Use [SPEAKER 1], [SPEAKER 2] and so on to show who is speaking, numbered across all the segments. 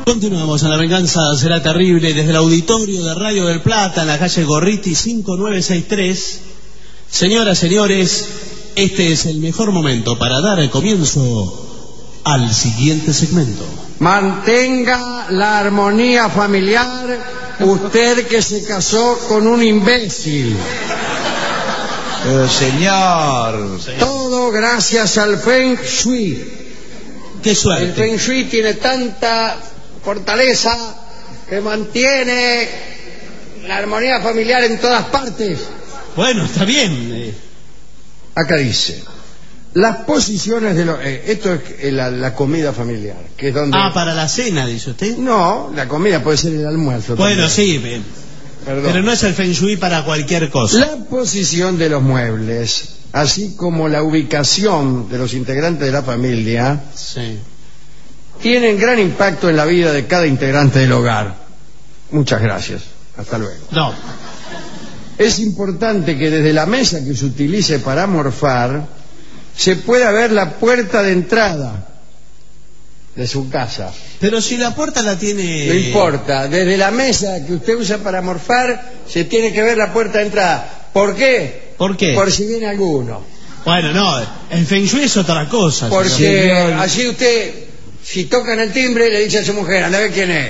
[SPEAKER 1] Continuamos en La Venganza Será Terrible desde el auditorio de Radio del Plata en la calle Gorriti 5963. Señoras, señores, este es el mejor momento para dar el comienzo al siguiente segmento.
[SPEAKER 2] Mantenga la armonía familiar, usted que se casó con un imbécil.
[SPEAKER 3] Pero señor.
[SPEAKER 2] Todo gracias al Feng Shui.
[SPEAKER 1] ¡Qué suerte!
[SPEAKER 2] El Feng Shui tiene tanta fortaleza que mantiene la armonía familiar en todas partes.
[SPEAKER 1] Bueno, está bien.
[SPEAKER 2] Acá dice, las posiciones de los... esto es la comida familiar, que es donde...
[SPEAKER 1] Ah, para la cena, dice usted.
[SPEAKER 2] No, la comida puede ser el almuerzo.
[SPEAKER 1] Bueno,
[SPEAKER 2] también.
[SPEAKER 1] sí,
[SPEAKER 2] Perdón.
[SPEAKER 1] pero no es el Feng Shui para cualquier cosa.
[SPEAKER 2] La posición de los muebles, así como la ubicación de los integrantes de la familia,
[SPEAKER 1] Sí.
[SPEAKER 2] tienen gran impacto en la vida de cada integrante del hogar. Muchas gracias. Hasta luego.
[SPEAKER 1] No.
[SPEAKER 2] Es importante que desde la mesa que se utilice para morfar se pueda ver la puerta de entrada de su casa.
[SPEAKER 1] Pero si la puerta la tiene...
[SPEAKER 2] No importa, desde la mesa que usted usa para morfar se tiene que ver la puerta de entrada. ¿Por qué?
[SPEAKER 1] ¿Por qué?
[SPEAKER 2] Por si viene alguno.
[SPEAKER 1] Bueno, no, el Feng Shui es otra cosa.
[SPEAKER 2] Porque
[SPEAKER 1] señor.
[SPEAKER 2] así usted, si tocan el timbre, le dice a su mujer, anda a ver quién es.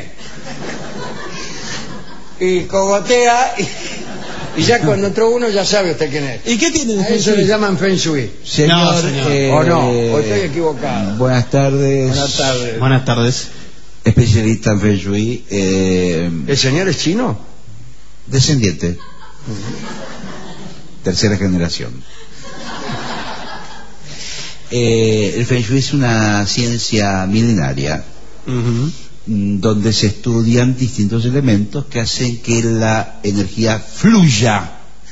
[SPEAKER 2] Y cogotea y ya cuando entró uno ya sabe usted quién es.
[SPEAKER 1] ¿Y qué tiene de
[SPEAKER 2] A
[SPEAKER 1] Feng
[SPEAKER 2] eso
[SPEAKER 1] Shui?
[SPEAKER 2] le llaman Feng Shui.
[SPEAKER 3] Señor,
[SPEAKER 1] No, señor.
[SPEAKER 2] ¿O no? ¿O estoy equivocado?
[SPEAKER 3] Buenas tardes.
[SPEAKER 2] Buenas tardes.
[SPEAKER 1] Buenas tardes.
[SPEAKER 3] Especialista en Feng Shui.
[SPEAKER 2] ¿El señor es chino?
[SPEAKER 3] Descendiente. Tercera generación. El Feng Shui es una ciencia milenaria donde se estudian distintos elementos que hacen que la energía fluya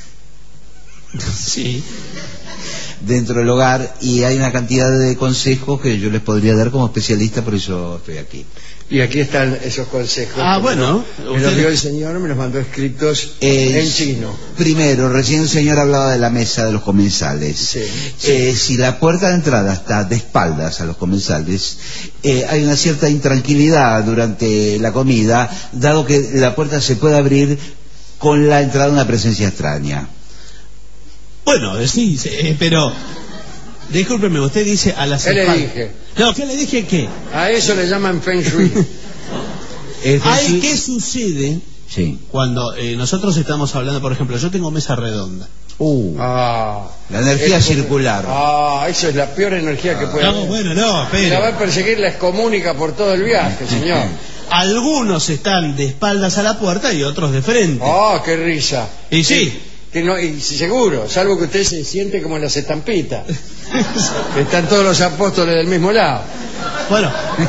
[SPEAKER 1] Sí.
[SPEAKER 3] dentro del hogar, y hay una cantidad de consejos que yo les podría dar como especialista, por eso estoy aquí.
[SPEAKER 2] Y aquí están esos consejos.
[SPEAKER 1] Ah, bueno.
[SPEAKER 2] Me los dio el señor, me los mandó escritos en chino.
[SPEAKER 3] Primero, recién el señor hablaba de la mesa de los comensales.
[SPEAKER 2] Sí.
[SPEAKER 3] Si la puerta de entrada está de espaldas a los comensales, hay una cierta intranquilidad durante la comida, dado que la puerta se puede abrir con la entrada de una presencia extraña.
[SPEAKER 1] Bueno, sí, pero... Discúlpeme, usted dice a las
[SPEAKER 2] ¿Qué le
[SPEAKER 1] espaldas.
[SPEAKER 2] dije?
[SPEAKER 1] No, ¿qué le dije qué?
[SPEAKER 2] A eso le llaman Feng Shui.
[SPEAKER 3] El Feng
[SPEAKER 1] Ay,
[SPEAKER 3] Shui-
[SPEAKER 1] ¿qué sucede
[SPEAKER 3] Sí.
[SPEAKER 1] cuando nosotros estamos hablando, por ejemplo, yo tengo mesa redonda?
[SPEAKER 2] Ah,
[SPEAKER 3] La energía circular.
[SPEAKER 2] Ah, eso es la peor energía que puede
[SPEAKER 1] No,
[SPEAKER 2] haber.
[SPEAKER 1] bueno, no,
[SPEAKER 2] La
[SPEAKER 1] pero...
[SPEAKER 2] va a perseguir la excomúnica por todo el viaje, señor.
[SPEAKER 1] Algunos están de espaldas a la puerta y otros de frente.
[SPEAKER 2] Ah, qué risa.
[SPEAKER 1] Y sí.
[SPEAKER 2] Que no, y seguro, salvo que usted se siente como en las estampitas. Que están todos los apóstoles del mismo lado.
[SPEAKER 1] Bueno.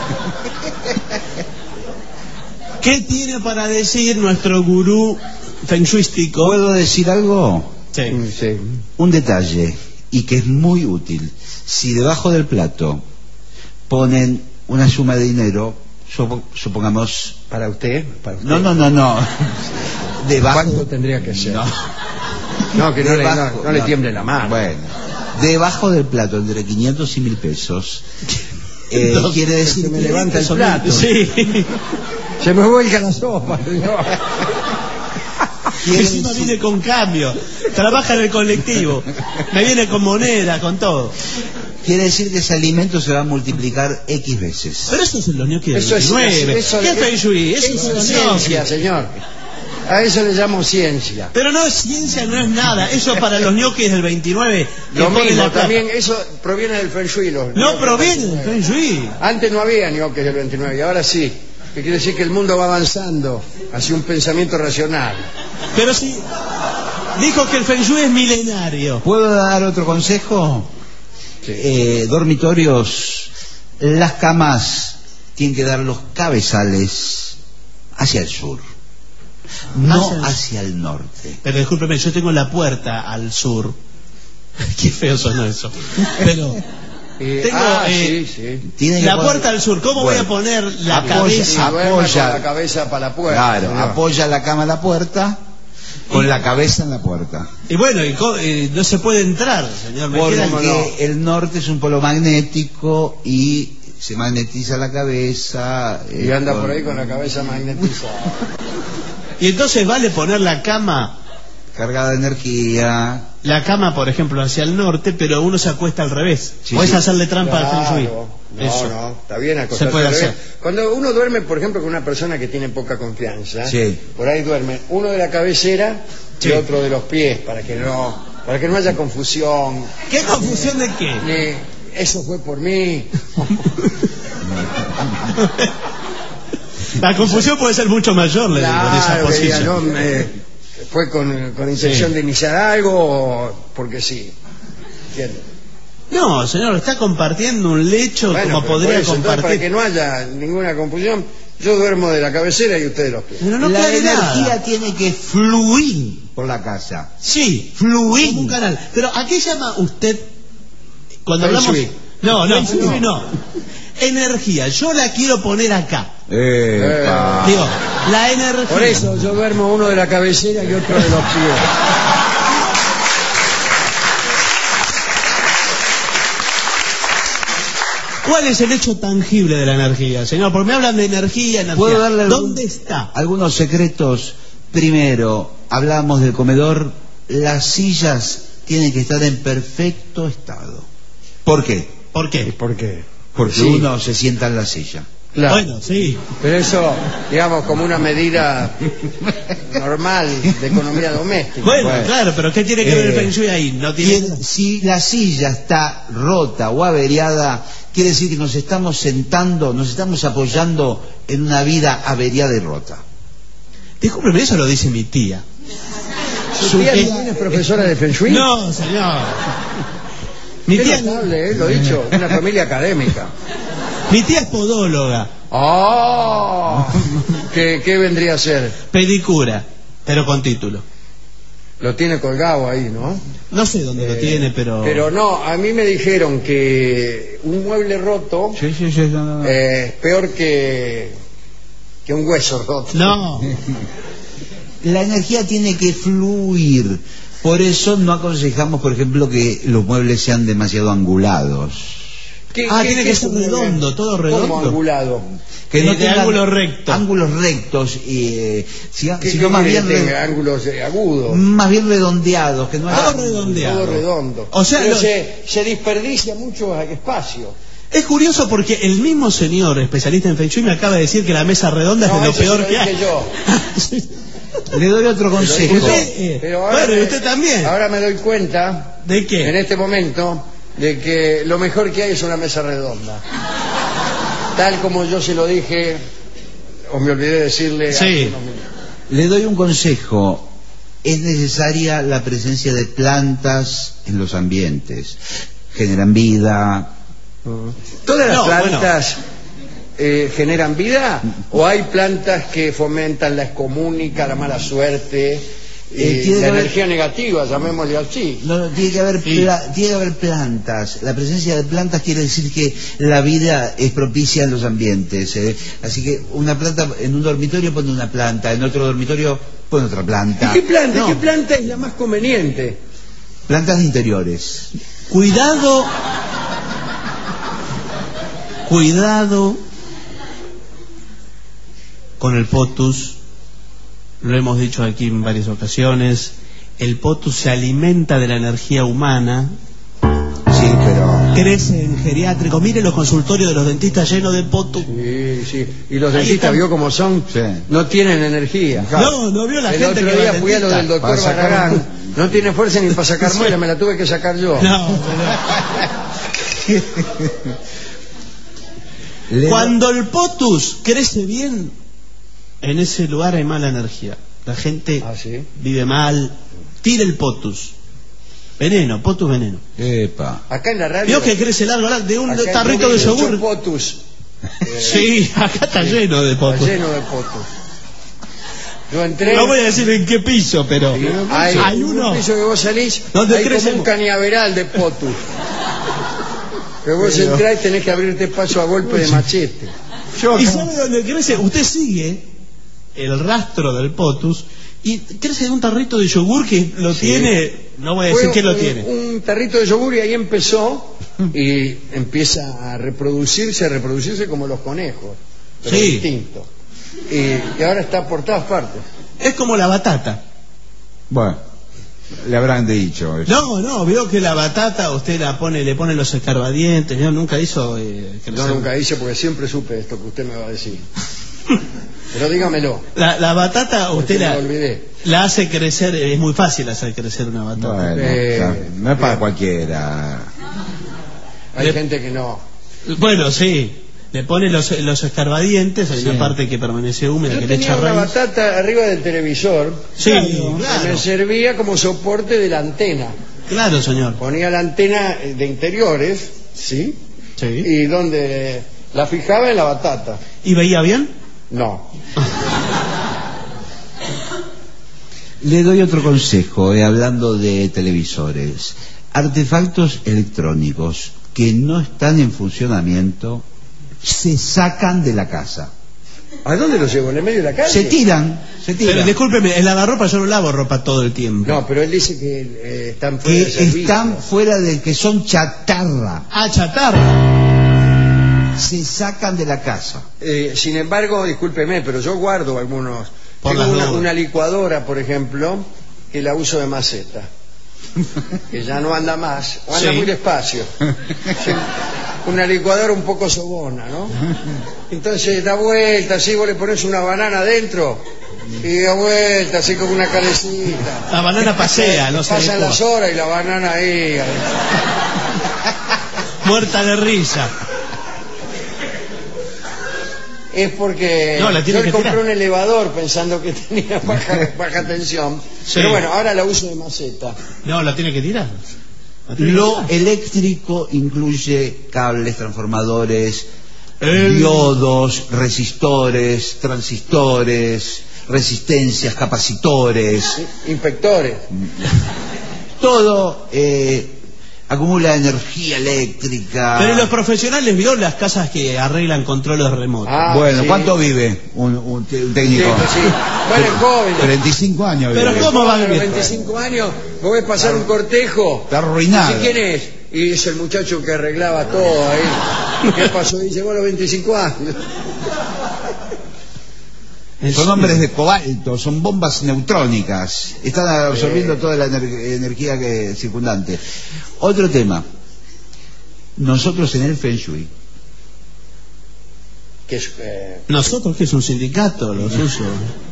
[SPEAKER 1] ¿Qué tiene para decir nuestro gurú feng shuístico?
[SPEAKER 3] ¿Puedo decir algo?
[SPEAKER 1] Sí.
[SPEAKER 2] Sí.
[SPEAKER 3] Un detalle, y que es muy útil. Si debajo del plato ponen una suma de dinero, supongamos...
[SPEAKER 2] ¿Para usted? ¿Para usted?
[SPEAKER 3] No. Debajo...
[SPEAKER 2] ¿Cuánto tendría que ser?
[SPEAKER 3] No.
[SPEAKER 2] No, que no,
[SPEAKER 3] Debajo,
[SPEAKER 2] no le tiemble la mano.
[SPEAKER 3] Bueno, debajo del plato, entre 500 y 1000 pesos, quiere decir
[SPEAKER 2] se me
[SPEAKER 3] que
[SPEAKER 2] levanta el
[SPEAKER 3] son-
[SPEAKER 2] plato.
[SPEAKER 1] Sí.
[SPEAKER 2] Se me vuelca la sopa, señor.
[SPEAKER 1] Encima viene con cambio. Trabaja en el colectivo. Me viene con moneda, con todo.
[SPEAKER 3] Quiere decir que ese alimento se va a multiplicar X veces.
[SPEAKER 1] Pero eso es el ñoqui del
[SPEAKER 2] Eso es
[SPEAKER 1] 29.
[SPEAKER 2] eso
[SPEAKER 1] ¿Qué feng shui? Eso
[SPEAKER 2] es
[SPEAKER 1] es
[SPEAKER 2] ciencia,
[SPEAKER 1] ñoqui.
[SPEAKER 2] señor. A eso le llamo ciencia.
[SPEAKER 1] Pero no es ciencia, no es nada. Eso para los ñoquis del 29. que
[SPEAKER 2] Lo
[SPEAKER 1] ponen
[SPEAKER 2] mismo,
[SPEAKER 1] la plata.
[SPEAKER 2] también, eso proviene del Feng Shui.
[SPEAKER 1] No
[SPEAKER 2] ñoquis
[SPEAKER 1] proviene
[SPEAKER 2] del
[SPEAKER 1] del
[SPEAKER 2] 29.
[SPEAKER 1] feng shui.
[SPEAKER 2] Antes no había ñoques del 29 y ahora sí. Que quiere decir que el mundo va avanzando hacia un pensamiento racional.
[SPEAKER 1] Pero si dijo que el feng shui es milenario.
[SPEAKER 3] ¿Puedo dar otro consejo? Dormitorios, las camas tienen que dar los cabezales hacia el sur, no hacia el norte.
[SPEAKER 1] Pero discúlpeme, yo tengo la puerta al sur. Qué feo sonó eso. Pero tengo
[SPEAKER 2] sí.
[SPEAKER 3] Tiene que
[SPEAKER 1] la
[SPEAKER 3] poner-
[SPEAKER 1] puerta al sur. ¿Cómo voy a poner la
[SPEAKER 3] apoya-
[SPEAKER 1] cabeza?
[SPEAKER 2] Duerma
[SPEAKER 3] apoya-
[SPEAKER 2] con la cabeza para la puerta.
[SPEAKER 3] Claro,
[SPEAKER 2] señor.
[SPEAKER 3] apoya la cama en la puerta, con la cabeza en la puerta.
[SPEAKER 1] Y bueno, no se puede entrar, señor. Me queda
[SPEAKER 3] Porque el norte es un polo magnético y se magnetiza la cabeza.
[SPEAKER 2] Y anda por ahí con la cabeza magnetizada.
[SPEAKER 1] Y entonces vale poner la cama,
[SPEAKER 3] cargada de energía.
[SPEAKER 1] la cama, por ejemplo, hacia el norte, pero uno se acuesta al revés.
[SPEAKER 3] Sí,
[SPEAKER 1] Podés
[SPEAKER 3] sí.
[SPEAKER 1] hacerle trampa al Feng Shui. Eso.
[SPEAKER 2] No, está bien acostarse
[SPEAKER 1] Se puede
[SPEAKER 2] al revés.
[SPEAKER 1] hacer.
[SPEAKER 2] Cuando uno duerme, por ejemplo, con una persona que tiene poca confianza,
[SPEAKER 3] Sí.
[SPEAKER 2] por ahí duerme uno de la cabecera
[SPEAKER 1] Sí.
[SPEAKER 2] y otro de los pies, para que no haya confusión.
[SPEAKER 1] ¿Qué confusión de qué?
[SPEAKER 2] Eso fue por mí.
[SPEAKER 1] La confusión puede ser mucho mayor, le digo, en esa
[SPEAKER 2] Claro, que diga,
[SPEAKER 1] posición.
[SPEAKER 2] no, fue con intención
[SPEAKER 1] Sí.
[SPEAKER 2] de iniciar algo o porque sí. ¿Entiendes?
[SPEAKER 1] No, señor, está compartiendo un lecho
[SPEAKER 2] Bueno,
[SPEAKER 1] como
[SPEAKER 2] pero
[SPEAKER 1] podría
[SPEAKER 2] por eso, entonces, para que
[SPEAKER 1] compartir.
[SPEAKER 2] no haya ninguna confusión, yo duermo de la cabecera y usted de los pies.
[SPEAKER 1] Pero no
[SPEAKER 3] la
[SPEAKER 1] aclare
[SPEAKER 3] energía
[SPEAKER 1] nada.
[SPEAKER 3] tiene que fluir por la casa.
[SPEAKER 1] Sí,
[SPEAKER 3] Fluir.
[SPEAKER 1] como un canal. Pero ¿a qué llama usted cuando
[SPEAKER 2] Feng
[SPEAKER 1] hablamos?
[SPEAKER 2] Shui.
[SPEAKER 1] No,
[SPEAKER 2] Feng
[SPEAKER 1] Feng Shui no. Energía, yo la quiero poner acá. Digo, la energía.
[SPEAKER 2] Por eso yo duermo uno de la cabecera y otro de los pies.
[SPEAKER 1] ¿Cuál es el hecho tangible de la energía, señor? Porque me hablan de energía.
[SPEAKER 3] ¿Puedo darle
[SPEAKER 1] ¿Dónde está?
[SPEAKER 3] algunos secretos? Primero, hablamos del comedor. Las sillas tienen que estar en perfecto estado. ¿Por qué?
[SPEAKER 1] ¿Por qué?
[SPEAKER 2] ¿Por qué?
[SPEAKER 3] Porque
[SPEAKER 2] Sí.
[SPEAKER 3] uno se sienta en la silla.
[SPEAKER 2] Claro.
[SPEAKER 1] Bueno, sí.
[SPEAKER 2] Pero eso, digamos, como una medida normal de economía doméstica.
[SPEAKER 1] Bueno,
[SPEAKER 3] Bueno.
[SPEAKER 1] claro, pero ¿qué tiene que ver el Feng Shui ahí? No tiene...
[SPEAKER 3] Si la silla está rota o averiada, quiere decir que nos estamos sentando, nos estamos apoyando en una vida averiada y rota.
[SPEAKER 1] Discúlpeme, eso lo dice mi tía.
[SPEAKER 2] ¿Su tía también es profesora de Feng Shui?
[SPEAKER 1] No, señor. Mi
[SPEAKER 2] Qué
[SPEAKER 1] tía,
[SPEAKER 2] notable, lo he dicho, una familia académica.
[SPEAKER 1] mi tía es podóloga,
[SPEAKER 2] ¡Oh! ¿Qué vendría a ser?
[SPEAKER 1] pedicura, pero con título.
[SPEAKER 2] Lo tiene colgado ahí, ¿no?
[SPEAKER 1] No sé dónde lo tiene, pero...
[SPEAKER 2] Pero no, a mí me dijeron que un mueble roto
[SPEAKER 3] Sí, no.
[SPEAKER 2] es peor que un hueso roto.
[SPEAKER 1] No,
[SPEAKER 3] La energía tiene que fluir. Por eso no aconsejamos, por ejemplo, que los muebles sean demasiado angulados.
[SPEAKER 1] tiene que ser
[SPEAKER 2] es un mueble?
[SPEAKER 1] redondo, todo redondo.
[SPEAKER 2] ¿Cómo angulado?
[SPEAKER 3] Que
[SPEAKER 1] De
[SPEAKER 3] tengan
[SPEAKER 1] ángulos rectos.
[SPEAKER 3] Ángulos rectos, y sino
[SPEAKER 2] ¿Qué
[SPEAKER 3] más
[SPEAKER 2] quiere
[SPEAKER 3] bien,
[SPEAKER 2] que tenga ángulos agudos?
[SPEAKER 3] más bien redondeados. Que no haya-
[SPEAKER 1] Todo redondeado.
[SPEAKER 2] Todo redondo.
[SPEAKER 1] O sea,
[SPEAKER 2] Pero
[SPEAKER 1] lo-
[SPEAKER 2] se desperdicia mucho espacio.
[SPEAKER 1] es curioso porque el mismo señor especialista en Feng Shui me acaba de decir que la mesa redonda es
[SPEAKER 2] No,
[SPEAKER 1] de lo
[SPEAKER 2] eso se
[SPEAKER 1] peor
[SPEAKER 2] lo
[SPEAKER 1] que hay.
[SPEAKER 2] dije yo.
[SPEAKER 1] Sí.
[SPEAKER 3] Le doy otro consejo.
[SPEAKER 1] Usted,
[SPEAKER 2] Pero ahora
[SPEAKER 1] bueno, y usted también.
[SPEAKER 2] Ahora me doy cuenta,
[SPEAKER 1] ¿De qué?
[SPEAKER 2] en este momento, de que lo mejor que hay es una mesa redonda. Tal como yo se lo dije, o me olvidé decirle.
[SPEAKER 1] Sí.
[SPEAKER 2] hace unos minutos.
[SPEAKER 3] Le doy un consejo. Es necesaria la presencia de plantas en los ambientes. Generan vida.
[SPEAKER 2] ¿Todas las
[SPEAKER 1] No,
[SPEAKER 2] plantas generan vida? ¿O hay plantas que fomentan la excomúnica, la mala suerte,
[SPEAKER 3] Tiene
[SPEAKER 2] la
[SPEAKER 3] que haber-
[SPEAKER 2] energía negativa, llamémosle así?
[SPEAKER 3] No, tiene que haber tiene que haber plantas. La presencia de plantas quiere decir que la vida es propicia en los ambientes. Así que una planta en un dormitorio pone una planta, en otro dormitorio pone otra planta.
[SPEAKER 2] ¿Y qué planta?
[SPEAKER 3] No,
[SPEAKER 2] ¿Qué planta es la más conveniente?
[SPEAKER 3] plantas de interiores.
[SPEAKER 1] Cuidado con el potus. Lo hemos dicho aquí en varias ocasiones. El potus se alimenta de la energía humana,
[SPEAKER 3] Sí, pero
[SPEAKER 1] crece en geriátrico. Mire los consultorios de los dentistas llenos de potus.
[SPEAKER 2] Sí. Y los
[SPEAKER 1] Ahí
[SPEAKER 2] dentistas,
[SPEAKER 1] están.
[SPEAKER 2] ¿vio cómo son?
[SPEAKER 3] Sí.
[SPEAKER 2] No tienen energía.
[SPEAKER 1] No vio la
[SPEAKER 2] El
[SPEAKER 1] gente
[SPEAKER 2] otro
[SPEAKER 1] que va
[SPEAKER 2] día
[SPEAKER 1] al
[SPEAKER 2] fui a lo
[SPEAKER 1] dentista.
[SPEAKER 2] del doctor
[SPEAKER 3] Para sacar-
[SPEAKER 2] Barragán. No tiene fuerza ni para sacar
[SPEAKER 1] Sí.
[SPEAKER 2] muela, me la tuve que sacar yo.
[SPEAKER 1] No,
[SPEAKER 3] le-
[SPEAKER 1] cuando el potus crece bien, en ese lugar hay mala energía. La gente
[SPEAKER 2] Ah, ¿sí?
[SPEAKER 1] vive mal. Tira el potus. Veneno, potus veneno.
[SPEAKER 3] Epa.
[SPEAKER 2] Acá en la radio.
[SPEAKER 1] Vio que crece largo, de un
[SPEAKER 2] acá en
[SPEAKER 1] tarrito de
[SPEAKER 2] Rubio,
[SPEAKER 1] yogur.
[SPEAKER 2] mucho potus.
[SPEAKER 1] Sí, acá está lleno de
[SPEAKER 2] Está
[SPEAKER 1] potus.
[SPEAKER 2] lleno de potus. Yo entré.
[SPEAKER 1] No voy a decir en qué piso, pero hay
[SPEAKER 2] un
[SPEAKER 1] uno.
[SPEAKER 2] piso que vos salís,
[SPEAKER 1] ¿Dónde
[SPEAKER 2] hay
[SPEAKER 1] crece?
[SPEAKER 2] como un cañaveral de potus. Que vos entrás y tenés que abrirte paso a golpe de machete.
[SPEAKER 1] ¿Y sabe dónde crece? Usted sigue el rastro del potus Y crece de un tarrito de yogur que lo tiene, no voy a decir quién lo tiene.
[SPEAKER 2] Un tarrito de yogur y ahí empezó y empieza a reproducirse como los conejos, pero
[SPEAKER 1] Sí.
[SPEAKER 2] distinto. Y ahora está por todas partes.
[SPEAKER 1] Es como la batata.
[SPEAKER 3] Bueno, le habrán dicho eso.
[SPEAKER 1] No, veo que la batata usted le pone los escarbadientes, yo nunca hizo...
[SPEAKER 2] No, nunca hice porque siempre supe esto que usted me va a decir. Pero dígamelo.
[SPEAKER 1] La batata usted
[SPEAKER 2] me lo olvidé.
[SPEAKER 1] la hace crecer, es muy fácil hacer crecer una batata.
[SPEAKER 3] Bueno, no es para cualquiera.
[SPEAKER 2] Hay gente que no.
[SPEAKER 1] Bueno, sí, le pone los escarbadientes, hay una parte que permanece húmeda,
[SPEAKER 2] Yo
[SPEAKER 1] que le
[SPEAKER 2] tenía
[SPEAKER 1] echa
[SPEAKER 2] una
[SPEAKER 1] raíz.
[SPEAKER 2] batata arriba del televisor.
[SPEAKER 1] Sí,
[SPEAKER 2] Que me
[SPEAKER 1] claro,
[SPEAKER 2] servía como soporte de la antena.
[SPEAKER 1] claro, señor.
[SPEAKER 2] Ponía la antena de interiores, ¿sí?
[SPEAKER 1] Sí.
[SPEAKER 2] Y donde la fijaba en la batata.
[SPEAKER 1] ¿Y veía bien?
[SPEAKER 2] No.
[SPEAKER 3] Le doy otro consejo, hablando de televisores. Artefactos electrónicos que no están en funcionamiento se sacan de la casa.
[SPEAKER 2] ¿A dónde lo llevo? ¿En el medio de la calle?
[SPEAKER 3] Se tiran.
[SPEAKER 1] Pero discúlpeme, el lavarropa yo no lavo ropa todo el tiempo.
[SPEAKER 2] No, pero él dice que están fuera de
[SPEAKER 3] Que
[SPEAKER 2] servicio.
[SPEAKER 3] están fuera de, que son chatarra.
[SPEAKER 1] Ah, chatarra.
[SPEAKER 3] Se sacan de la casa.
[SPEAKER 2] Sin embargo, discúlpeme, pero yo guardo algunos.
[SPEAKER 1] Por
[SPEAKER 2] Tengo
[SPEAKER 1] las dudas.
[SPEAKER 2] una licuadora, por ejemplo, que la uso de maceta. Que ya no anda más, o anda
[SPEAKER 1] Sí.
[SPEAKER 2] muy despacio. Sí. Una licuadora un poco sobona, ¿no? Entonces da vuelta, así vos le pones una banana adentro y da vuelta, así como una calecita.
[SPEAKER 1] La banana pasea, no se
[SPEAKER 2] Pasan
[SPEAKER 1] licúa.
[SPEAKER 2] las horas y la banana ahí.
[SPEAKER 1] Muerta de risa.
[SPEAKER 2] Es porque
[SPEAKER 1] No, la tiene
[SPEAKER 2] yo
[SPEAKER 1] que
[SPEAKER 2] compré
[SPEAKER 1] tirar.
[SPEAKER 2] un elevador pensando que tenía baja tensión.
[SPEAKER 1] Sí.
[SPEAKER 2] Pero bueno, ahora la uso de maceta.
[SPEAKER 1] No, la tiene que tirar. La tiene que
[SPEAKER 3] Lo
[SPEAKER 1] tirar.
[SPEAKER 3] eléctrico incluye cables, transformadores,
[SPEAKER 1] El-
[SPEAKER 3] diodos, resistores, transistores, resistencias, capacitores.
[SPEAKER 2] ¿Sí? Inspectores.
[SPEAKER 3] Todo acumula energía eléctrica.
[SPEAKER 1] Pero los profesionales, ¿vio las casas que arreglan controles remotos?
[SPEAKER 2] Ah,
[SPEAKER 3] Bueno,
[SPEAKER 2] sí.
[SPEAKER 3] ¿cuánto vive un técnico?
[SPEAKER 2] Sí, sí. Bueno, es joven.
[SPEAKER 3] 35 años
[SPEAKER 1] Pero
[SPEAKER 3] vive.
[SPEAKER 1] ¿cómo va a
[SPEAKER 2] A los
[SPEAKER 1] vivir?
[SPEAKER 2] 25 años, vos ves pasar un cortejo.
[SPEAKER 3] Está arruinado.
[SPEAKER 2] ¿Y quién es? Y es el muchacho que arreglaba todo ahí. ¿Qué pasó? Y llegó a los 25 años.
[SPEAKER 3] Son hombres de cobalto, son bombas neutrónicas. Están absorbiendo toda la energía circundante. Otro tema. Nosotros en el Feng Shui,
[SPEAKER 2] Que es,
[SPEAKER 1] Nosotros, que es un sindicato, los usos.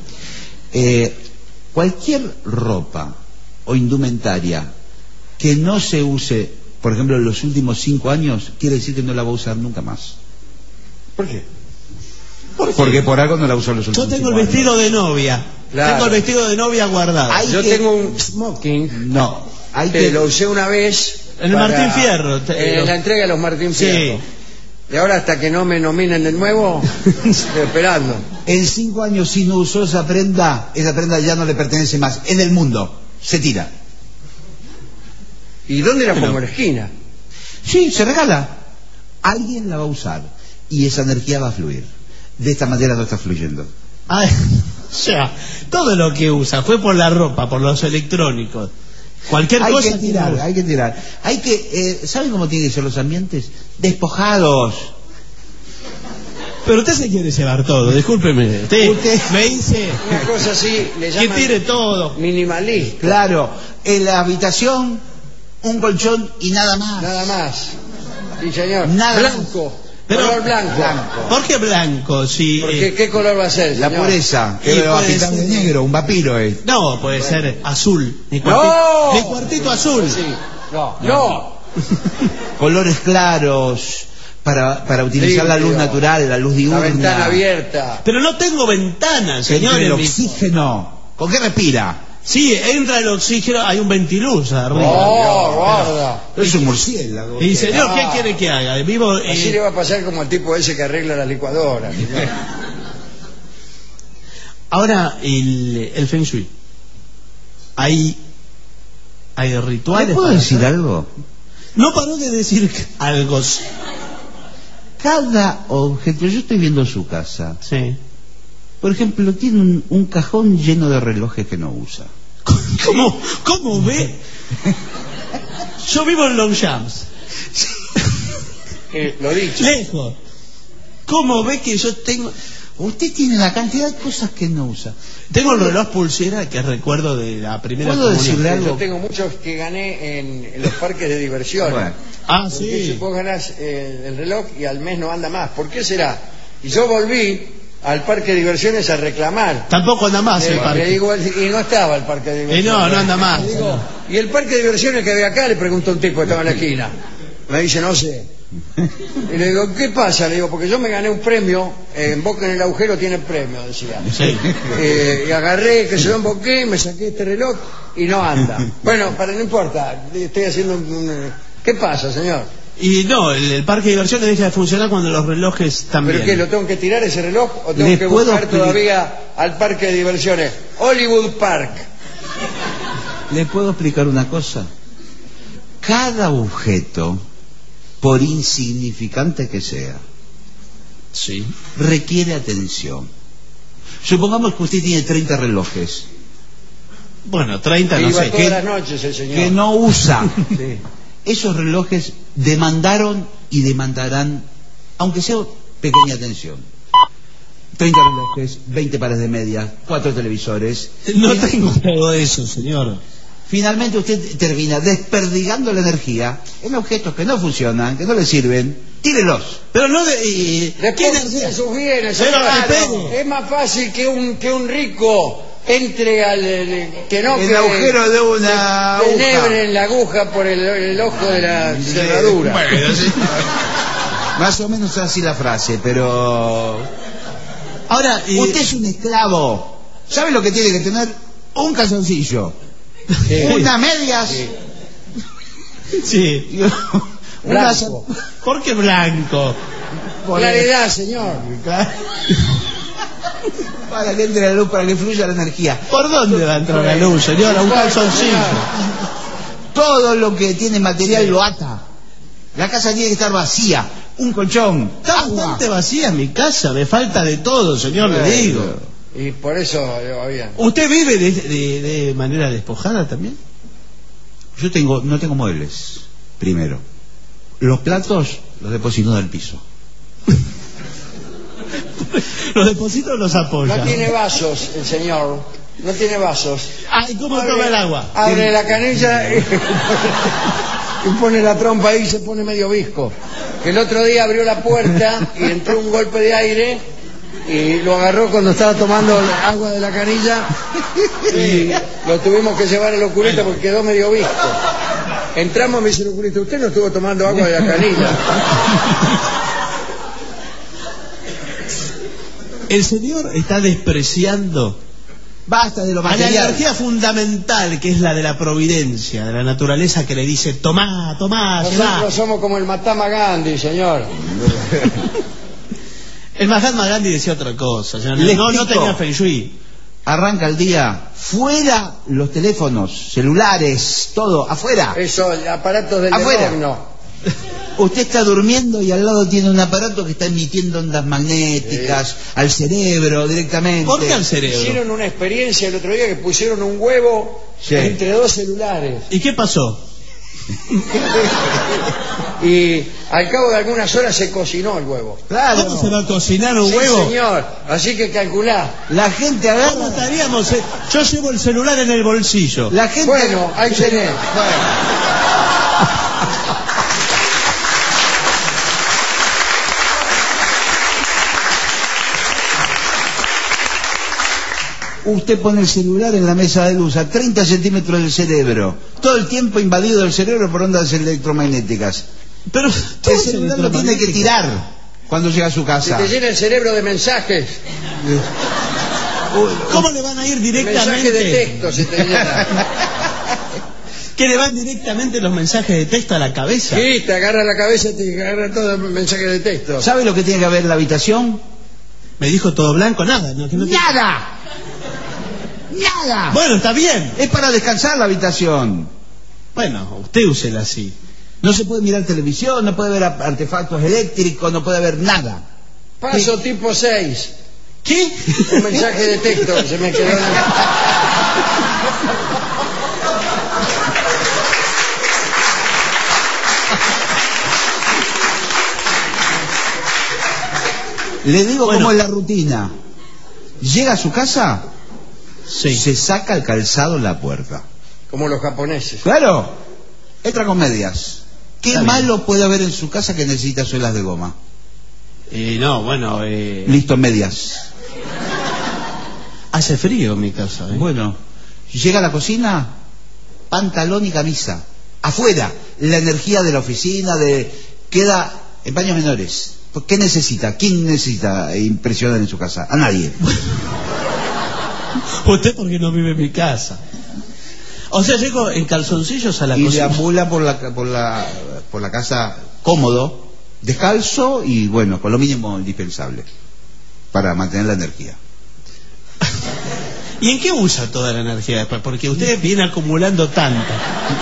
[SPEAKER 3] cualquier ropa o indumentaria que no se use, por ejemplo, en los últimos 5 años, quiere decir que no la va a usar nunca más.
[SPEAKER 2] ¿Por qué?
[SPEAKER 3] Porque por algo no la usó en los
[SPEAKER 1] Yo
[SPEAKER 3] últimos
[SPEAKER 1] tengo el
[SPEAKER 3] 5 años.
[SPEAKER 1] vestido de novia.
[SPEAKER 2] Claro.
[SPEAKER 1] Tengo el vestido de novia guardado.
[SPEAKER 3] Ay,
[SPEAKER 2] Yo
[SPEAKER 3] que-
[SPEAKER 2] tengo un smoking
[SPEAKER 3] No, hay
[SPEAKER 2] que
[SPEAKER 3] que...
[SPEAKER 2] lo usé una vez.
[SPEAKER 1] En el Martín Fierro.
[SPEAKER 2] En la entrega de los Martín
[SPEAKER 1] Sí.
[SPEAKER 2] Fierro. Y ahora hasta que no me nominen de nuevo, estoy esperando.
[SPEAKER 3] En 5 años si no usó esa prenda ya no le pertenece más. En el mundo. Se tira.
[SPEAKER 2] ¿Y dónde la
[SPEAKER 1] Bueno.
[SPEAKER 2] pongo? En la esquina.
[SPEAKER 3] Sí, se regala. Alguien la va a usar. Y esa energía va a fluir. De esta manera no está fluyendo.
[SPEAKER 1] Ay, o sea, todo lo que usa fue por la ropa, por los electrónicos. Cualquier
[SPEAKER 3] Hay
[SPEAKER 1] cosa
[SPEAKER 3] que tirar, hay que tirar. Hay que... ¿saben cómo tienen que ser los ambientes? Despojados.
[SPEAKER 1] Pero usted se quiere llevar todo, discúlpeme. Usted me dice
[SPEAKER 2] Una cosa así le
[SPEAKER 1] que
[SPEAKER 2] llaman
[SPEAKER 1] tire todo.
[SPEAKER 2] minimalista.
[SPEAKER 3] Claro. En la habitación, un colchón y nada más.
[SPEAKER 2] Nada más. Sí, señor.
[SPEAKER 3] Nada
[SPEAKER 2] Blanco.
[SPEAKER 1] Pero-
[SPEAKER 2] Color blanco.
[SPEAKER 3] Blanco.
[SPEAKER 1] ¿Por qué blanco? Si,
[SPEAKER 2] Porque, ¿qué color va a ser,
[SPEAKER 3] La
[SPEAKER 2] señor?
[SPEAKER 3] pureza.
[SPEAKER 1] Y
[SPEAKER 3] Que va a
[SPEAKER 1] puede
[SPEAKER 3] pintar de
[SPEAKER 1] ser-
[SPEAKER 3] negro, un vampiro es.
[SPEAKER 1] no, puede ser azul. Mi
[SPEAKER 2] ¡No!
[SPEAKER 1] cuartito, mi cuartito azul.
[SPEAKER 2] Sí. No.
[SPEAKER 3] Colores claros para utilizar la luz
[SPEAKER 2] Limpio.
[SPEAKER 3] natural, la luz
[SPEAKER 2] La
[SPEAKER 3] diurna.
[SPEAKER 2] ventana abierta.
[SPEAKER 1] Pero no tengo ventanas,
[SPEAKER 3] Que entre
[SPEAKER 1] señor.
[SPEAKER 3] el
[SPEAKER 1] en mi-
[SPEAKER 3] oxígeno. ¿Con qué respira?
[SPEAKER 1] Sí, entra el oxígeno, hay un ventiluz arriba.
[SPEAKER 2] Oh, guarda.
[SPEAKER 3] Es un murciélago.
[SPEAKER 1] Y señor, ¿qué
[SPEAKER 2] Ah.
[SPEAKER 1] quiere que haga? Vivo.
[SPEAKER 2] Así le va a pasar como al tipo ese que arregla la licuadora.
[SPEAKER 1] Ahora, el Feng Shui. Hay rituales.
[SPEAKER 3] ¿Le puedo
[SPEAKER 1] para
[SPEAKER 3] decir
[SPEAKER 1] hacer?
[SPEAKER 3] algo?
[SPEAKER 1] No paró de decir algo.
[SPEAKER 3] Cada objeto, yo estoy viendo su casa.
[SPEAKER 1] Sí.
[SPEAKER 3] Por ejemplo, tiene un cajón lleno de relojes que no usa.
[SPEAKER 1] ¿Cómo ve? Yo vivo en Longchamps.
[SPEAKER 2] Lo dicho.
[SPEAKER 1] Lejos. ¿Cómo ve que yo tengo?
[SPEAKER 3] Usted tiene la cantidad de cosas que no usa.
[SPEAKER 1] Tengo el reloj pulsera que recuerdo de la primera
[SPEAKER 3] ¿Puedo
[SPEAKER 1] comunión.
[SPEAKER 3] decirle
[SPEAKER 2] Yo
[SPEAKER 3] algo?
[SPEAKER 2] tengo muchos que gané en los parques de diversión.
[SPEAKER 3] Bueno.
[SPEAKER 1] Ah,
[SPEAKER 2] Porque
[SPEAKER 1] sí.
[SPEAKER 2] vos ganás el reloj y al mes no anda más. ¿Por qué será? Y yo volví al parque de diversiones a reclamar.
[SPEAKER 1] Tampoco anda más el
[SPEAKER 2] Le
[SPEAKER 1] parque.
[SPEAKER 2] digo, y no estaba el parque de diversiones.
[SPEAKER 1] No anda más.
[SPEAKER 2] Le digo, ¿y el parque de diversiones que había acá? Le preguntó un tipo que estaba en la esquina. Me dice, no sé. Y le digo, ¿qué pasa? Le digo, porque yo me gané un premio, Boca en el agujero tiene premio, decía.
[SPEAKER 1] Sí.
[SPEAKER 2] Y agarré, que se lo emboqué, me saqué este reloj y no anda. Bueno, no importa, estoy haciendo ¿Qué pasa, señor?
[SPEAKER 1] Y no, el parque de diversiones deja de funcionar cuando los relojes también.
[SPEAKER 2] ¿Pero qué, lo tengo que tirar ese reloj o tengo
[SPEAKER 3] ¿Le
[SPEAKER 2] que
[SPEAKER 3] puedo
[SPEAKER 2] buscar
[SPEAKER 3] explicar?
[SPEAKER 2] todavía al parque de diversiones? Hollywood Park.
[SPEAKER 3] ¿Le puedo explicar una cosa? Cada objeto, por insignificante que sea,
[SPEAKER 1] Sí.
[SPEAKER 3] requiere atención. Supongamos que usted tiene 30 relojes
[SPEAKER 1] Bueno, 30 no
[SPEAKER 2] Iba
[SPEAKER 1] sé.
[SPEAKER 2] todas las noches el señor.
[SPEAKER 3] que no usa.
[SPEAKER 2] Sí.
[SPEAKER 3] Esos relojes demandaron y demandarán, aunque sea pequeña atención. 30 relojes, 20 pares de medias, 4 televisores.
[SPEAKER 1] No tengo todo eso, señor.
[SPEAKER 3] Finalmente usted termina desperdigando la energía en objetos que no funcionan, que no le sirven. Tírelos.
[SPEAKER 1] Pero no de... ¿qué
[SPEAKER 2] Despóngase de sus bienes,
[SPEAKER 1] Pero,
[SPEAKER 2] señor.
[SPEAKER 1] espere.
[SPEAKER 2] Es más fácil que un rico entre al que no
[SPEAKER 3] El
[SPEAKER 2] que
[SPEAKER 3] agujero de una aguja.
[SPEAKER 2] tenebre en la aguja por el ojo de la cerradura.
[SPEAKER 3] Bueno, sí. Más o menos así la frase, pero...
[SPEAKER 1] Ahora,
[SPEAKER 3] Usted es un esclavo. ¿Sabe lo que tiene que tener? Un calzoncillo,
[SPEAKER 2] Sí.
[SPEAKER 3] unas medias,
[SPEAKER 1] sí.
[SPEAKER 3] y unas...
[SPEAKER 2] Blanco.
[SPEAKER 1] ¿Por qué blanco?
[SPEAKER 2] Claridad, señor.
[SPEAKER 3] Para que entre la luz, para que fluya la energía.
[SPEAKER 1] ¿Por dónde va a entrar la luz, señora? Un calzoncillo.
[SPEAKER 3] Todo lo que tiene material lo ata. La casa tiene que estar vacía. Un colchón,
[SPEAKER 1] Está
[SPEAKER 3] agua.
[SPEAKER 1] bastante vacía mi casa, me falta de todo, señor, le digo.
[SPEAKER 2] Y por eso va bien.
[SPEAKER 1] ¿Usted vive de manera despojada también?
[SPEAKER 3] Yo no tengo muebles, primero. Los platos los deposito en el piso.
[SPEAKER 1] ¿Los depositos o los apoya?
[SPEAKER 2] No tiene vasos el señor. No tiene vasos.
[SPEAKER 1] Ay, ¿cómo toma el agua?
[SPEAKER 2] Abre la canilla y pone la trompa ahí y se pone medio visco. Que el otro día abrió la puerta y entró un golpe de aire y lo agarró cuando estaba tomando agua de la canilla y lo tuvimos que llevar al oculista porque quedó medio visco. Entramos y me dice el oculista, usted no estuvo tomando agua de la canilla.
[SPEAKER 1] El señor está despreciando
[SPEAKER 3] Basta de lo
[SPEAKER 1] a la
[SPEAKER 3] material.
[SPEAKER 1] energía fundamental que es la de la providencia, de la naturaleza que le dice, tomá, llevá.
[SPEAKER 2] Nosotros somos como el Mahatma Gandhi, señor.
[SPEAKER 1] El Mahatma Gandhi decía otra cosa, señor.
[SPEAKER 3] Le
[SPEAKER 1] No
[SPEAKER 3] explico.
[SPEAKER 1] tenía feng shui.
[SPEAKER 3] Arranca el día, fuera los teléfonos, celulares, todo, afuera.
[SPEAKER 2] Eso, aparatos del
[SPEAKER 3] Afuera.
[SPEAKER 2] demonio.
[SPEAKER 3] Usted está durmiendo y al lado tiene un aparato que está emitiendo ondas magnéticas al cerebro directamente.
[SPEAKER 1] ¿Por qué al cerebro?
[SPEAKER 2] Hicieron una experiencia el otro día que pusieron un huevo
[SPEAKER 3] Sí.
[SPEAKER 2] entre dos celulares.
[SPEAKER 1] ¿Y qué pasó?
[SPEAKER 2] Y al cabo de algunas horas se cocinó el huevo.
[SPEAKER 3] Claro.
[SPEAKER 1] ¿Cómo se va a cocinar un
[SPEAKER 2] Sí,
[SPEAKER 1] huevo?
[SPEAKER 2] señor. Así que calculá.
[SPEAKER 3] La gente
[SPEAKER 1] ¿Cómo
[SPEAKER 3] agarra.
[SPEAKER 1] estaríamos? Yo llevo el celular en el bolsillo.
[SPEAKER 3] La gente.
[SPEAKER 2] Bueno, ahí tenés.
[SPEAKER 3] Usted pone el celular en la mesa de luz a 30 centímetros del cerebro. Todo el tiempo invadido el cerebro por ondas electromagnéticas.
[SPEAKER 1] Pero
[SPEAKER 3] El celular lo tiene que tirar cuando llega a su
[SPEAKER 2] Se
[SPEAKER 3] casa.
[SPEAKER 2] te llena el cerebro de mensajes.
[SPEAKER 1] ¿Cómo le van a ir
[SPEAKER 2] Mensajes de
[SPEAKER 1] directamente?
[SPEAKER 2] texto se te llena.
[SPEAKER 1] ¿Que le van directamente los mensajes de texto a la cabeza?
[SPEAKER 2] Sí, te agarra la cabeza y te agarra todo el mensaje de texto.
[SPEAKER 3] ¿Sabe lo que tiene que haber en la habitación?
[SPEAKER 1] Me dijo todo blanco, nada. No, que no tiene-
[SPEAKER 3] ¡Nada! ¡Nada!
[SPEAKER 1] Bueno, está bien.
[SPEAKER 3] Es para descansar la habitación.
[SPEAKER 1] Bueno, usted úsela así.
[SPEAKER 3] No se puede mirar televisión, no puede ver artefactos eléctricos, no puede ver nada.
[SPEAKER 2] Paso tipo 6.
[SPEAKER 1] ¿Qué?
[SPEAKER 2] Un mensaje de texto que se me quedó en el...
[SPEAKER 3] Le digo
[SPEAKER 1] Bueno.
[SPEAKER 3] cómo es la rutina. Llega a su casa,
[SPEAKER 1] Sí.
[SPEAKER 3] se saca el calzado en la puerta.
[SPEAKER 2] Como los japoneses.
[SPEAKER 3] Claro, entra con medias. ¿Qué
[SPEAKER 1] Está bien.
[SPEAKER 3] malo puede haber en su casa que necesita suelas de goma?
[SPEAKER 1] No, bueno,
[SPEAKER 3] Listo, medias.
[SPEAKER 1] hace frío en mi casa.
[SPEAKER 3] Bueno, llega a la cocina, pantalón y camisa. Afuera, la energía de la oficina queda en paños menores. ¿Qué necesita? ¿Quién necesita impresionar en su casa? A nadie.
[SPEAKER 1] Usted porque no vive en mi casa. O sea, llego en calzoncillos a la
[SPEAKER 3] Y
[SPEAKER 1] cocina.
[SPEAKER 3] deambula por la casa cómodo, descalzo y bueno, con lo mínimo indispensable para mantener la energía.
[SPEAKER 1] ¿Y en qué usa toda la energía después? Porque usted viene acumulando tanta.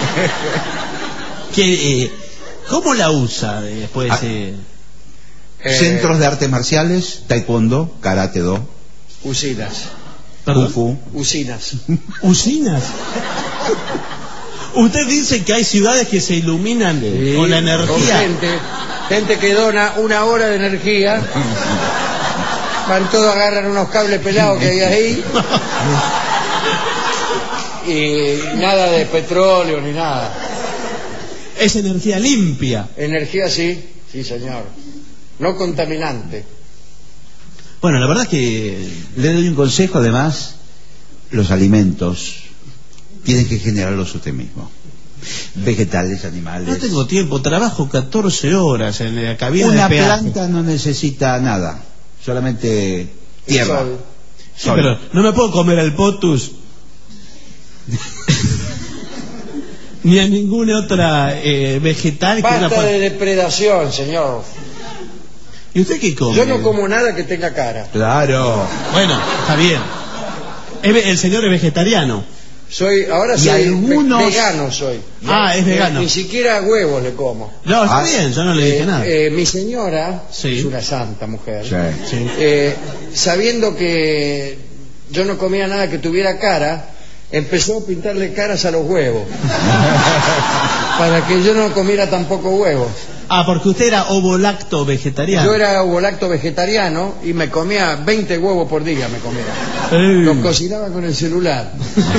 [SPEAKER 1] ¿Cómo la usa después?
[SPEAKER 3] Centros de artes marciales, taekwondo, karate do,
[SPEAKER 2] Usinas.
[SPEAKER 3] kung
[SPEAKER 1] ¿Perdón?
[SPEAKER 3] fu.
[SPEAKER 2] Usinas.
[SPEAKER 1] ¿Usinas? Usted dice que hay ciudades que se iluminan con la
[SPEAKER 2] Con
[SPEAKER 1] energía.
[SPEAKER 2] gente que dona 1 hora de energía. Van todos, agarran unos cables pelados que hay ahí. Y nada de petróleo ni nada.
[SPEAKER 1] Es energía limpia.
[SPEAKER 2] Energía sí, sí señor. No contaminante.
[SPEAKER 1] Bueno, la verdad es que...
[SPEAKER 3] Le doy un consejo, además, los alimentos tienen que generarlos usted mismo. Vegetales, animales.
[SPEAKER 1] No tengo tiempo, trabajo 14 horas en la cabina
[SPEAKER 3] Una
[SPEAKER 1] de peaje.
[SPEAKER 3] planta no necesita nada, solamente tierra.
[SPEAKER 2] Sol.
[SPEAKER 1] Sí, pero no me puedo comer al potus ni a ninguna otra vegetal que
[SPEAKER 2] Basta
[SPEAKER 1] una...
[SPEAKER 2] de depredación, señor.
[SPEAKER 1] ¿Y usted qué come?
[SPEAKER 2] Yo no como nada que tenga cara.
[SPEAKER 3] Claro.
[SPEAKER 1] Bueno, está bien. El señor es vegetariano.
[SPEAKER 2] Ahora
[SPEAKER 3] Y
[SPEAKER 2] soy
[SPEAKER 3] algunos-
[SPEAKER 2] vegano soy.
[SPEAKER 1] Ah, es vegano.
[SPEAKER 2] Ni siquiera huevos le como.
[SPEAKER 1] No, está
[SPEAKER 3] Ah,
[SPEAKER 1] bien, yo no le dije nada.
[SPEAKER 2] Mi señora
[SPEAKER 1] Sí.
[SPEAKER 2] es una santa mujer.
[SPEAKER 3] Sí.
[SPEAKER 1] Sí.
[SPEAKER 2] Sabiendo que yo no comía nada que tuviera cara, empezó a pintarle caras a los huevos. Para que yo no comiera tampoco huevos.
[SPEAKER 1] Ah, porque usted era ovolacto vegetariano.
[SPEAKER 2] Yo era ovolacto vegetariano y me comía 20 huevos por día, me comía. Los cocinaba con el celular.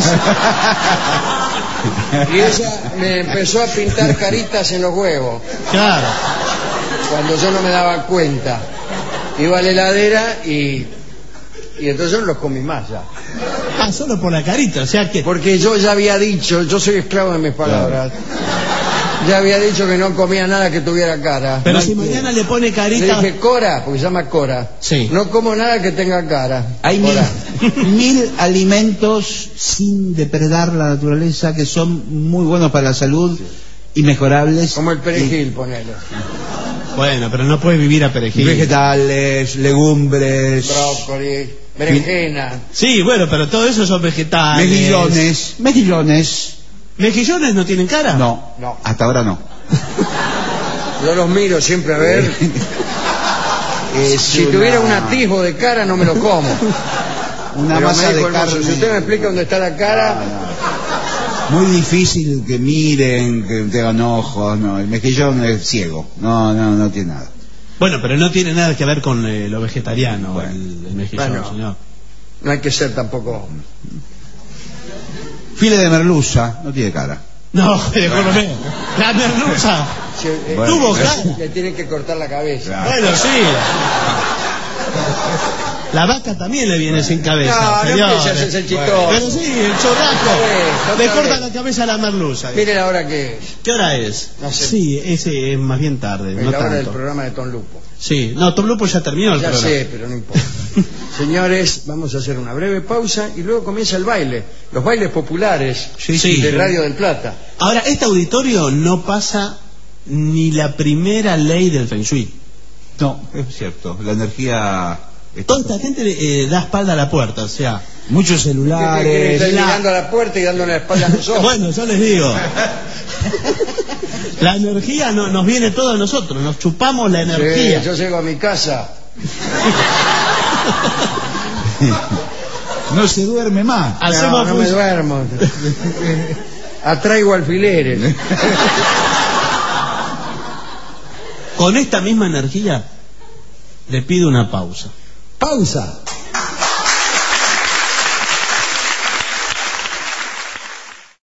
[SPEAKER 2] Y ella me empezó a pintar caritas en los huevos,
[SPEAKER 1] Claro.
[SPEAKER 2] cuando yo no me daba cuenta. Iba a la heladera y entonces no los comí más ya.
[SPEAKER 1] Ah, solo por la carita, o sea que...
[SPEAKER 2] Porque yo ya había dicho, yo soy esclavo de mis palabras, ya había dicho que no comía nada que tuviera cara.
[SPEAKER 1] Pero
[SPEAKER 2] No
[SPEAKER 1] si
[SPEAKER 2] hay que-
[SPEAKER 1] mañana le pone
[SPEAKER 2] Le
[SPEAKER 1] carita...
[SPEAKER 2] dije, Cora, porque se llama Cora.
[SPEAKER 1] Sí.
[SPEAKER 2] No como nada que tenga cara.
[SPEAKER 3] Hay
[SPEAKER 2] Cora.
[SPEAKER 3] 1000 alimentos sin depredar la naturaleza que son muy buenos para la salud y mejorables.
[SPEAKER 2] Como el perejil, ponele.
[SPEAKER 1] Bueno, pero no puede vivir a
[SPEAKER 3] Y
[SPEAKER 1] perejil.
[SPEAKER 3] vegetales, legumbres,
[SPEAKER 2] Brócoli, berenjena.
[SPEAKER 1] Sí, bueno, pero todo eso son vegetales.
[SPEAKER 3] mejillones.
[SPEAKER 1] ¿Mejillones no tienen cara?
[SPEAKER 3] No,
[SPEAKER 2] No.
[SPEAKER 3] hasta ahora no.
[SPEAKER 2] Yo los miro siempre a ver. Si tuviera un atisbo de cara no me lo como.
[SPEAKER 3] Una
[SPEAKER 2] Pero
[SPEAKER 3] masa
[SPEAKER 2] me
[SPEAKER 3] de
[SPEAKER 2] dijo el mozo,
[SPEAKER 3] carne.
[SPEAKER 2] si usted me explica dónde está la cara,
[SPEAKER 3] Muy difícil que miren, que tengan ojos, no, el mejillón es ciego, no tiene nada.
[SPEAKER 1] Bueno, pero no tiene nada que ver con lo vegetariano,
[SPEAKER 3] Bueno.
[SPEAKER 1] el mejillón,
[SPEAKER 2] Bueno.
[SPEAKER 1] señor.
[SPEAKER 2] no hay que ser tampoco.
[SPEAKER 3] File de merluza, no tiene cara.
[SPEAKER 1] No, discúlpeme. La merluza.
[SPEAKER 2] Si-
[SPEAKER 3] Bueno,
[SPEAKER 1] Tuvo
[SPEAKER 2] le-
[SPEAKER 1] cara.
[SPEAKER 2] le tienen que cortar la cabeza.
[SPEAKER 3] Claro.
[SPEAKER 1] Bueno, sí. La vaca también le viene sin cabeza,
[SPEAKER 2] No, no
[SPEAKER 1] señor.
[SPEAKER 2] empiece a hacerse el chistoso.
[SPEAKER 1] Pero sí, el chorraco.
[SPEAKER 2] Otra
[SPEAKER 1] Le
[SPEAKER 2] vez.
[SPEAKER 1] corta la cabeza a la merluza.
[SPEAKER 2] Mire la hora que es.
[SPEAKER 1] ¿Qué hora es?
[SPEAKER 2] No sé.
[SPEAKER 1] Sí, ese es más bien tarde,
[SPEAKER 2] Es
[SPEAKER 1] no
[SPEAKER 2] la hora del
[SPEAKER 1] tanto.
[SPEAKER 2] programa de Tom Lupo.
[SPEAKER 1] Sí, no, Tom Lupo ya terminó el
[SPEAKER 2] Ya
[SPEAKER 1] programa.
[SPEAKER 2] sé, pero no importa. Señores, vamos a hacer una breve pausa y luego comienza el baile. Los bailes populares
[SPEAKER 1] Sí.
[SPEAKER 2] de Radio del Plata.
[SPEAKER 1] Ahora, este auditorio no pasa ni la primera ley del Feng Shui.
[SPEAKER 3] No, es cierto, la energía...
[SPEAKER 1] Toda esta gente da espalda a la puerta, o sea...
[SPEAKER 3] Muchos
[SPEAKER 2] Que
[SPEAKER 3] celulares...
[SPEAKER 2] estoy mirando a la puerta y dándole la espalda a nosotros.
[SPEAKER 1] Bueno, yo les digo. La energía nos viene todo a nosotros, nos chupamos la energía.
[SPEAKER 2] Sí, yo llego a mi casa
[SPEAKER 4] No se duerme más.
[SPEAKER 1] Hacemos
[SPEAKER 2] No me duermo. Atraigo alfileres.
[SPEAKER 1] Con esta misma energía, le pido una pausa.
[SPEAKER 4] Pausa.